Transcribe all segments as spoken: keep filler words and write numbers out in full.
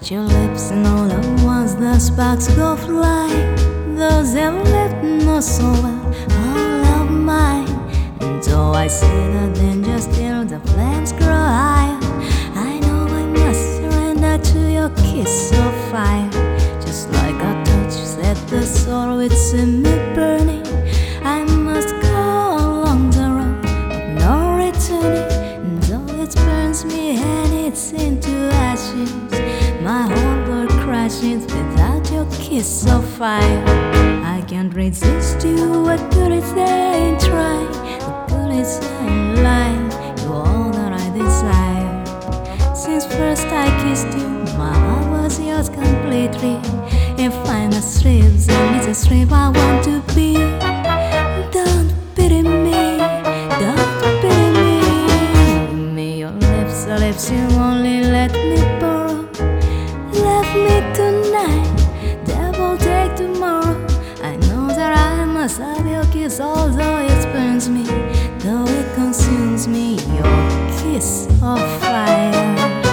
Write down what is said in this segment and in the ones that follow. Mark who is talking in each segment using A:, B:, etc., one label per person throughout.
A: Touch your lips and all at once the sparks go fly. Those ever left no soul, all of mine. And though I see the danger, still the flames grow higher. I know I must surrender to your kiss of fire. Just like a touch set the soul within me burning. I must go along the road of no returning. And though it burns me and it's into ashes, my whole world crashes without your kiss of fire. I can't resist you, what good is there in trying? What good is there in lying? You're all that I desire. Since first I kissed you, my heart was yours completely. If I'm a slave, then it's a slave I want to be. Don't pity me, don't pity me. Give me your lips, the lips you only let me borrow. Left me tonight, devil take tomorrow. I know that I must have your kiss, although it burns me, though it consumes me. Your kiss of fire.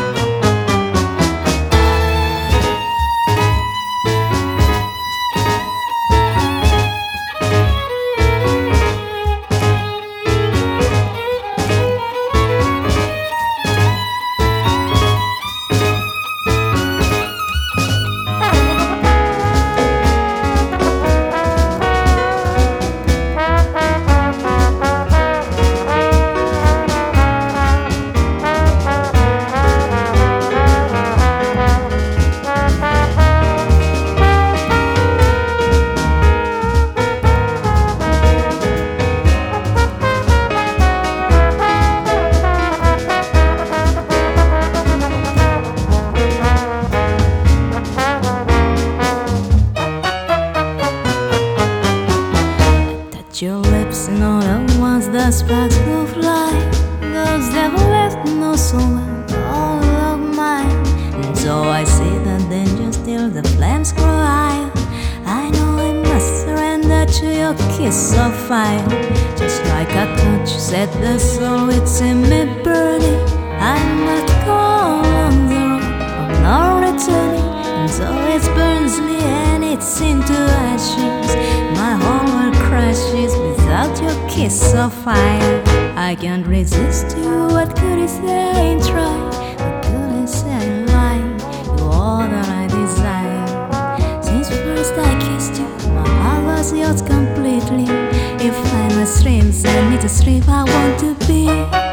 A: Your lips and all at once the sparks will fly. Those never left no soul, all of mine. And so I see the danger, still the flames grow higher. I know I must surrender to your kiss of fire. Just like a touch set the soul within me burning. I must go along the road of no returning. And so it burns me and it's into ashes. My whole world crashes without your kiss of fire. I can't resist you, what good is there in trying? What good is there in lying? You're all that I desire. Since first I kissed you, my heart was yours completely. If I'm a slave, send me to sleep, I want to be.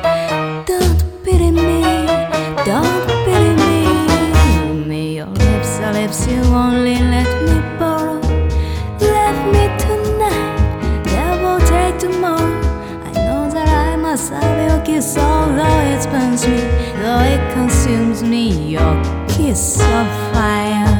A: Don't pity me, don't pity me. Give me your lips, the lips you only let me borrow. Left me tonight, devil take tomorrow. I know that I must have your kiss, although it burns me, though it consumes me. Your kiss of fire.